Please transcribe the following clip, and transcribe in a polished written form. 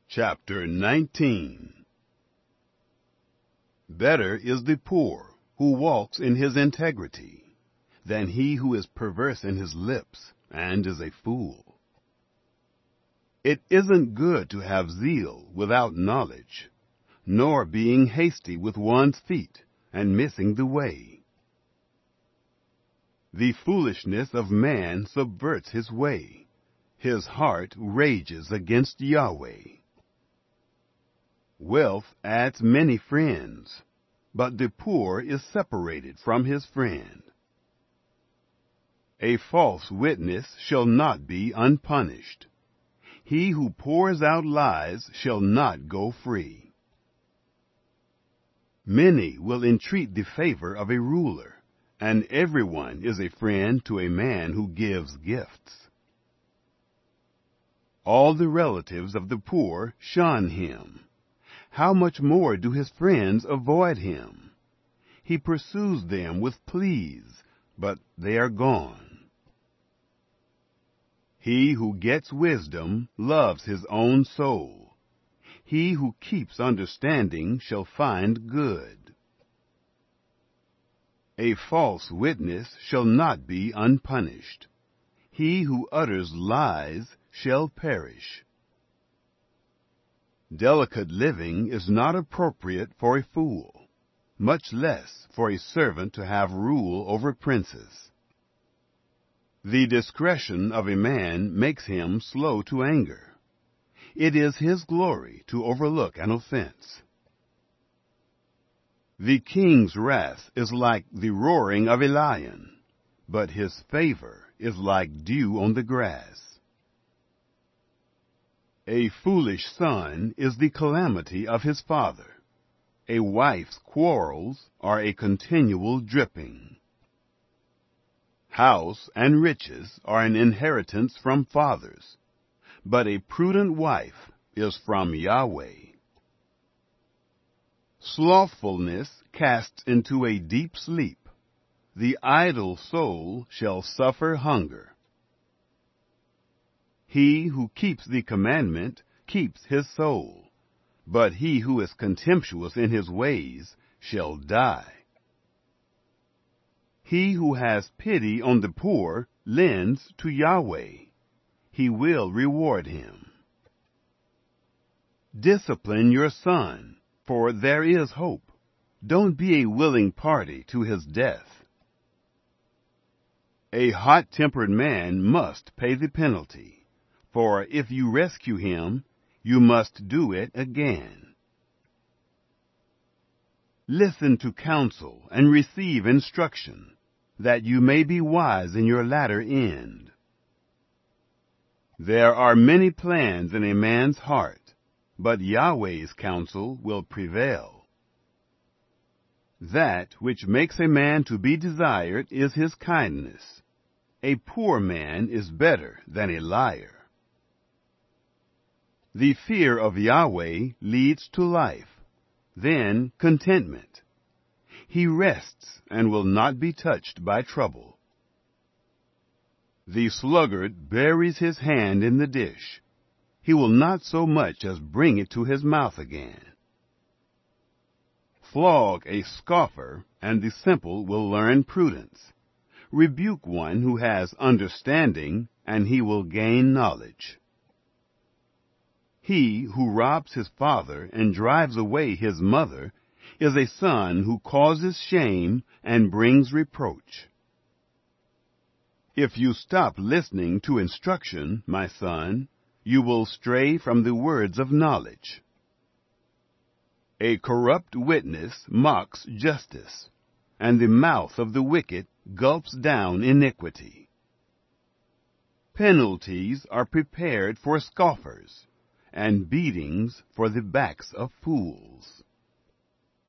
Chapter 19. Better is the poor who walks in his integrity than he who is perverse in his lips and is a fool. It isn't good to have zeal without knowledge, nor being hasty with one's feet and missing the way. The foolishness of man subverts his way. His heart rages against Yahweh. Wealth adds many friends, but the poor is separated from his friend. A false witness shall not be unpunished. He who pours out lies shall not go free. Many will entreat the favor of a ruler, and everyone is a friend to a man who gives gifts. All the relatives of the poor shun him. How much more do his friends avoid him? He pursues them with pleas, but they are gone. He who gets wisdom loves his own soul. He who keeps understanding shall find good. A false witness shall not be unpunished. He who utters lies shall perish. Delicate living is not appropriate for a fool, much less for a servant to have rule over princes. The discretion of a man makes him slow to anger. It is his glory to overlook an offense. The king's wrath is like the roaring of a lion, but his favor is like dew on the grass. A foolish son is the calamity of his father. A wife's quarrels are a continual dripping. House and riches are an inheritance from fathers, but a prudent wife is from Yahweh. Slothfulness casts into a deep sleep. The idle soul shall suffer hunger. He who keeps the commandment keeps his soul, but he who is contemptuous in his ways shall die. He who has pity on the poor lends to Yahweh. He will reward him. Discipline your son, for there is hope. Don't be a willing party to his death. A hot-tempered man must pay the penalty. For if you rescue him, you must do it again. Listen to counsel and receive instruction, that you may be wise in your latter end. There are many plans in a man's heart, but Yahweh's counsel will prevail. That which makes a man to be desired is his kindness. A poor man is better than a liar. The fear of Yahweh leads to life, then contentment. He rests and will not be touched by trouble. The sluggard buries his hand in the dish. He will not so much as bring it to his mouth again. Flog a scoffer, and the simple will learn prudence. Rebuke one who has understanding, and he will gain knowledge. He who robs his father and drives away his mother is a son who causes shame and brings reproach. If you stop listening to instruction, my son, you will stray from the words of knowledge. A corrupt witness mocks justice, and the mouth of the wicked gulps down iniquity. Penalties are prepared for scoffers, and beatings for the backs of fools.